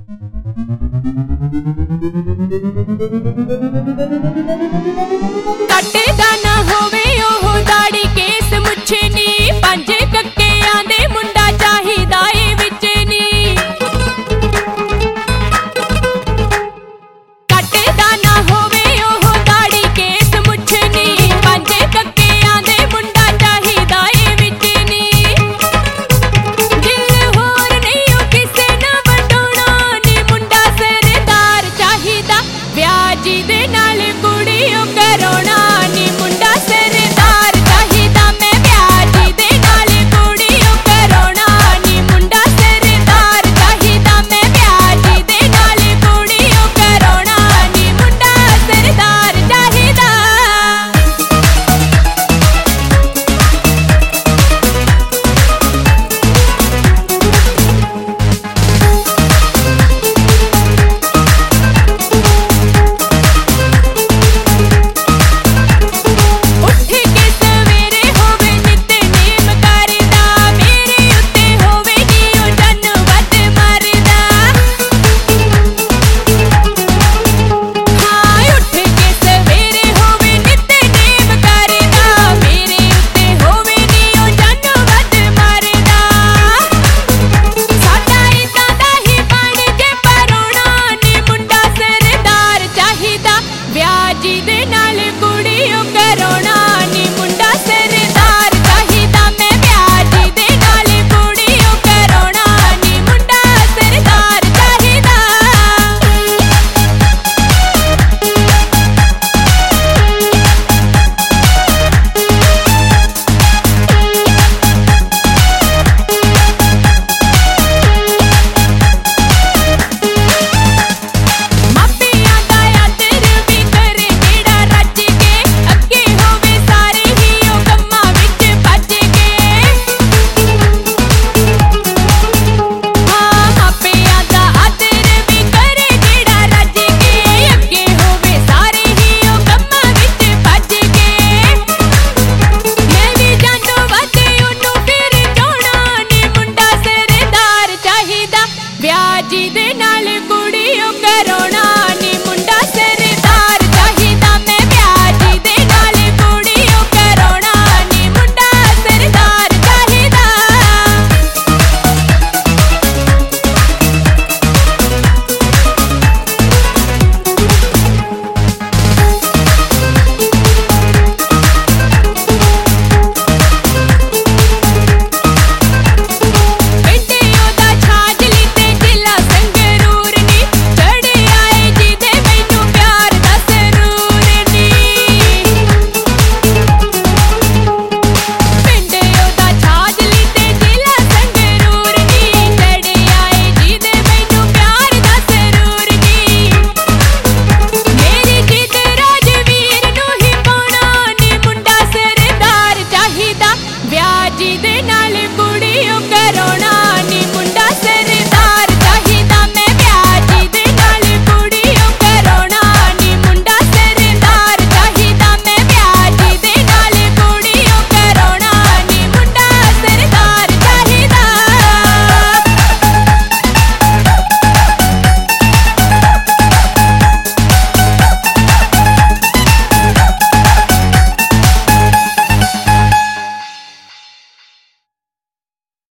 कटदा ना होवे ओह दाड़ी केस मुछ नी, पंज कक्कियां दे मुंडा चाहिदा ए विच नी। कटदा ना होवे ओह दाड़ी केस मुछ नी, पंज कक्कियां दे मुंडा चाहिदा ए विच नी। दिल होर नहीं ओ किसे ना वंडोणा नी, मुंडा सरदार चाहिदा ब्याह जी दे नाल कुड़ी ओ करोना नी। मुंडा सरदार चाहिदा मैं ब्याह जी दे नाल कुड़ी ओ करोना नी। मुंडा सरदार चाहिदा मैं ब्याह जी दे नाल कुड़ी ओ करोना नी। मुंडा सरदार चाहिदा। उठ के सवेरे होवे नितनेम करदा, मेरे उत्ते होवे नी ओ जनवत मरदा। हाँ उठ के सवेरे होवे नितनेम करदा, मेरे उत्ते होवे नी ओ जनवत मरदा। साडा इदां दा ही बण जे परोणा नी, मुंडा सरदार चाहिदा ब्याह जी दे नाल कुड़ी ओ करोना नी। मुंडा सरदार चाहिदा मैं ब्याह जी दे नाल कुड़ी ओ करोना नी। मुंडा सरदार चाहिदा। मापियां दा आदर भी करे जेड़ा रज के, अगे होवे सारे ही ओ कम्मां विच भज के। हाँ मापियां दा आदर भी करे जेड़ा रज के, अगे होवे सारे ही ओ कम्मां विच भज के। मैं भी जानो वध ओनू फिर जोड़ा नी, मुंडा सरदार चाहिदा ब्याह जी दे नाल